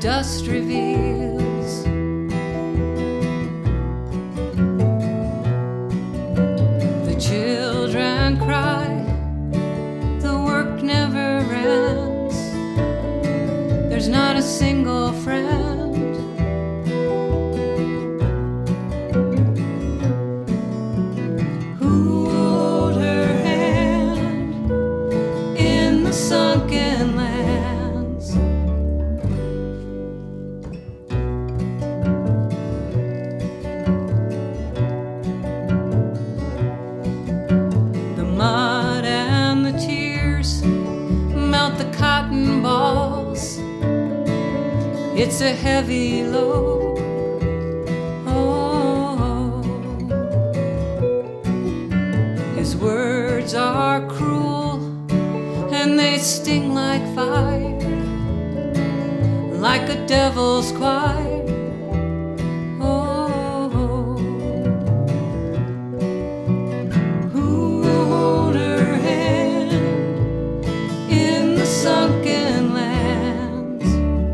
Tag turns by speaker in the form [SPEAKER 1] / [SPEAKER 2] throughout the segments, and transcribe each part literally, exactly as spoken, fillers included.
[SPEAKER 1] dust reveals. The children cry, the work never ends. There's not a single friend. Who hold her hand in the sunken lands? The mud and the tears melt the cotton balls. It's a heavy load. Oh, his words are cruel and they sting like fire, like a devil's choir. Oh, who will hold her hand in the sunken lands?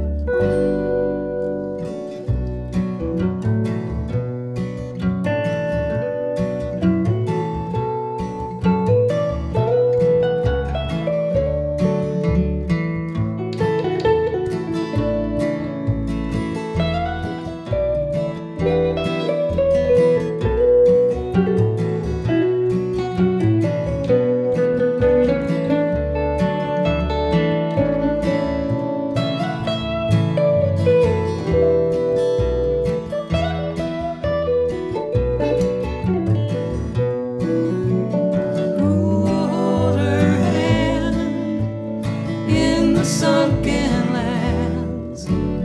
[SPEAKER 1] Sunken lands.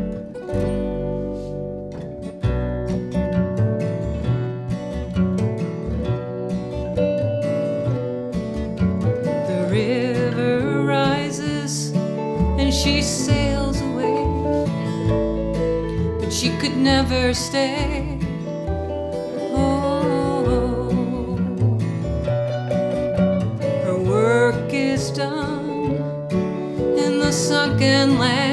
[SPEAKER 1] The river rises and she sails away, but she could never stay. Oh, her work is done in the sunken land.